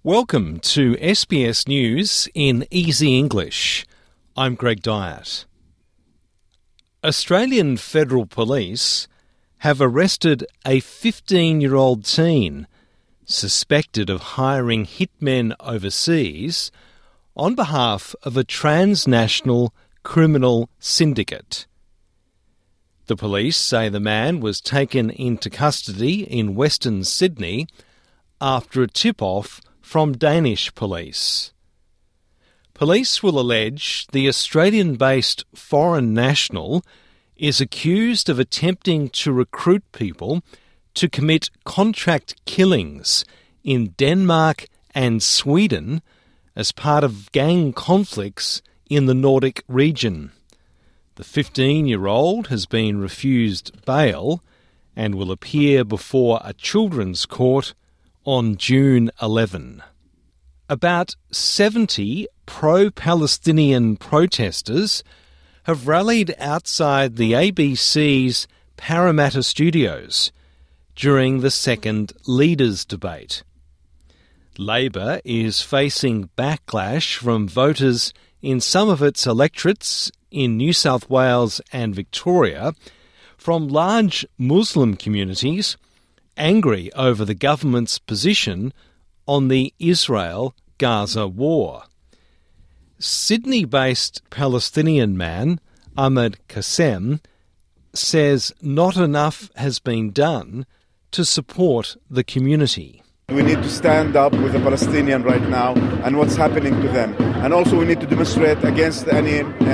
Welcome to SBS News in Easy English. I'm Greg Dyett. Australian Federal Police have arrested a 15-year-old teen suspected of hiring hitmen overseas on behalf of a transnational criminal syndicate. The police say the man was taken into custody in Western Sydney after a tip-off from Danish police. Police will allege the Australian-based foreign national is accused of attempting to recruit people to commit contract killings in Denmark and Sweden as part of gang conflicts in the Nordic region. The 15-year-old has been refused bail and will appear before a children's court on June 11. About 70 pro-Palestinian protesters have rallied outside the ABC's Parramatta studios during the second Leaders' Debate. Labor is facing backlash from voters in some of its electorates in New South Wales and Victoria from large Muslim communities angry over the government's position on the Israel-Gaza war. Sydney-based Palestinian man Ahmed Kassem says not enough has been done to support the community. We need to stand up with the Palestinian right now and what's happening to them. And also we need to demonstrate against the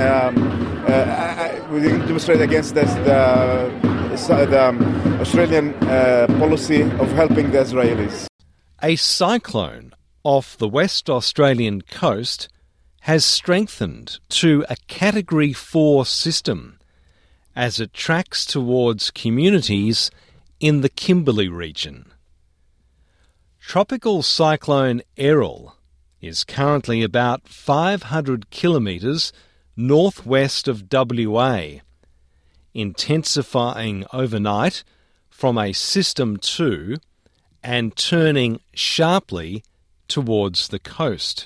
Australian policy of helping the Israelis. A cyclone off the West Australian coast has strengthened to a Category 4 system as it tracks towards communities in the Kimberley region. Tropical cyclone Errol is currently about 500 kilometres northwest of WA, intensifying overnight from a System 2 and turning sharply towards the coast.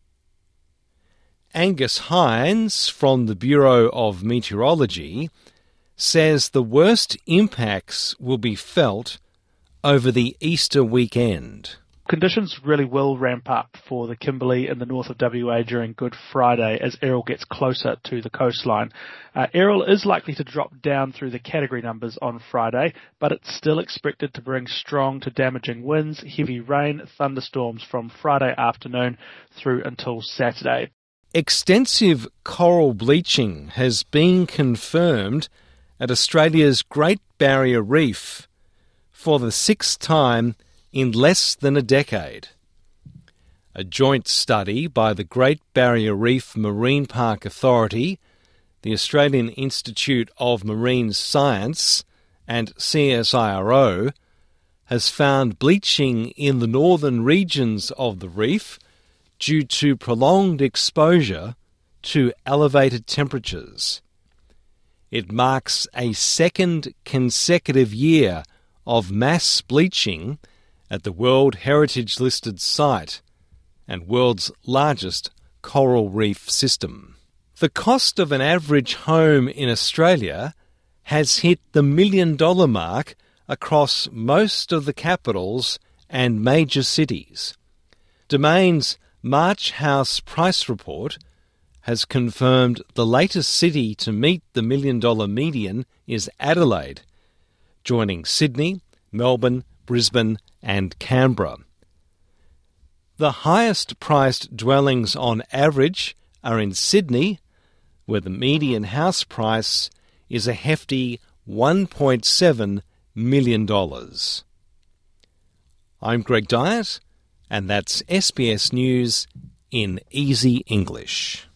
Angus Hines from the Bureau of Meteorology says the worst impacts will be felt over the Easter weekend. Conditions really will ramp up for the Kimberley in the north of WA during Good Friday as Errol gets closer to the coastline. Errol is likely to drop down through the category numbers on Friday, but it's still expected to bring strong to damaging winds, heavy rain, thunderstorms from Friday afternoon through until Saturday. Extensive coral bleaching has been confirmed at Australia's Great Barrier Reef for the sixth time in less than a decade. A joint study by the Great Barrier Reef Marine Park Authority, the Australian Institute of Marine Science and CSIRO has found bleaching in the northern regions of the reef due to prolonged exposure to elevated temperatures. It marks a second consecutive year of mass bleaching at the World Heritage listed site and world's largest coral reef system. The cost of an average home in Australia has hit the $1 million mark across most of the capitals and major cities. Domain's March House Price Report has confirmed the latest city to meet the $1 million median is Adelaide, joining Sydney, Melbourne, Brisbane and Canberra. The highest priced dwellings on average are in Sydney, where the median house price is a hefty $1.7 million. I'm Greg Dyett, and that's SBS News in Easy English.